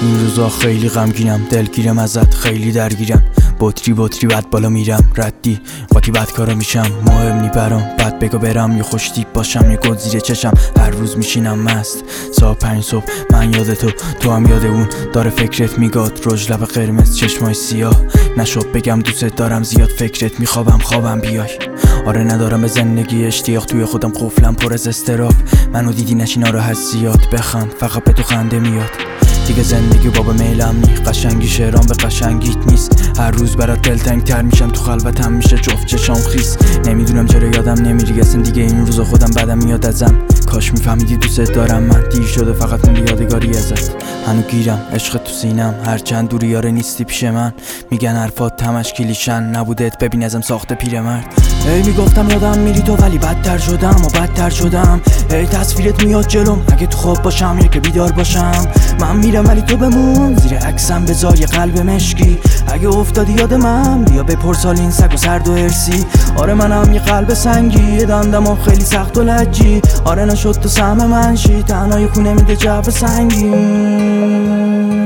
این روزا خیلی غمگینم، دلگیرم ازت، خیلی درگیرم. بطری بعد بالا میرم، ردی قاطی بد کارا میشم. مهم نی برام بد بگو برم، یه خوش تیپ باشم یه گل زیر چشم. هر روز میشینم مست ساعت 5 صبح، من یاد تو هم یاد اون. داره فکرت میگاد رژ لب قرمز چشمای سیاه. نشد بگم دوست دارم زیاد، فکرت میخوابم خوابم بیای. آره ندارم به زندگی اشتیاق، توی خودم قفلم پر از استراب. منو دیدی نشی ناراحت زیاد، بخند فقط به تو خنده میاد. دیگه زندگی بابا میلم نی، قشنگی شعرام به قشنگیت نیست. هر روز برات دلتنگ تر میشم، تو خلوتم میشه جفت چشام خیس. نمیدونم چرا یادم نمیری اصلا دیگه این روزا، خودم بدم میاد ازم. کاش میفهمیدی دوست دارم من، دیر شده فقط مونده یادگاری ازت. هنو گیرم عشق تو سینم، هرچند دوری یاره نیستی پیش من. میگن حرفات تمش کلیشن، نبودت ببین ازم ساخته پیرمرد. ای میگفتم یادم میری تو ولی بدتر شدم. ای تصویرت میاد جلوم، اگه تو خواب باشم یا که بیدار باشم. من میرم ولی تو بمون، زیر عکسم بذار یه قلب مشکی. اگه افتادی یاد من بیا بپرس حال این سگ و سرد و ارسی. آره منم یه قلب سنگی، یه دندمم خیلی سخت و لجی. آره نشد تو سهم من شی، تنهای خونه میده جو سنگین.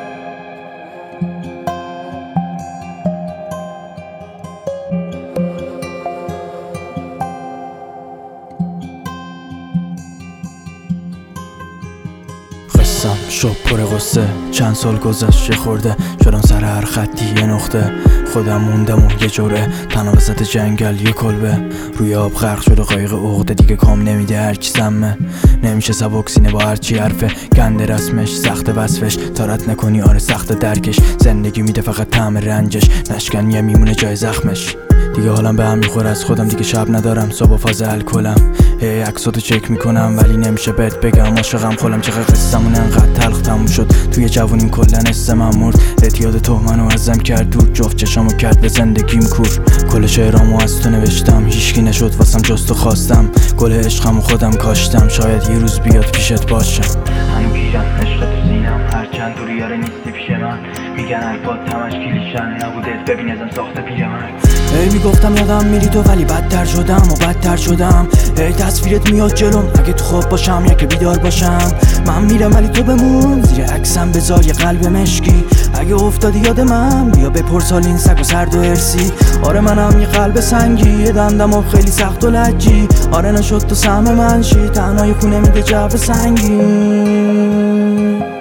قصم شب پر غصه، چند سال گذشت خورده. شدم سر هر خطی یه نقطه، خودم موندم و یه جوره. تنها وسط جنگل یه کلبه، روی آب غرق شده قایق عقده. دیگه کام نمیده هرچی سمه، نمیشه سبک سینه با هرچی حرفه. گنده رسمش سخت وصفش، تارت نکنی آره سخت درکش. زندگی میده فقط طعم رنجش، نشکن یه میمونه جای زخمش. دیگه حالم به هم میخوره از خودم، دیگه شب ندارم صبح فاز الکلم. هی عکساتو چک میکنم ولی نمیشه بهت بگم عاشقم خودم. چقدر قصه‌مون انقدر تلخ تموم شد، توی جوونیم کلا حس من مرد. اعتیاد تو منو ازم کرد دور، جفت چشامو کرد به زندگیم کور. کل شعرامو از تو نوشتم، هیچکی نشد واسم جز تو خواستم. گل عشقمو خودم کاشتم، شاید یه روز بیاد پیشت باشم. هنو گیرم عشق تو سینم، هرچند دوری یاره نیستی پیش من. میگن حرفات تمش کلیشن، نبودت ببین ازم ساخته پیرمرد. ای میگفتم یادم میری تو ولی بدتر شدم. ای تصویرت میاد جلوم، اگه تو خواب باشم یا که بیدار باشم. من میرم ولی تو بمون، زیر عکسم بذار یه قلب مشکی. اگه افتادی یاد من بیا بپرس حال این سگ و سرد و ارسی. آره منم یه قلب سنگی، یه دندمم خیلی سخت و لجی. آره نشد تو سهم من شی، تنهای خونه میده جو سنگین.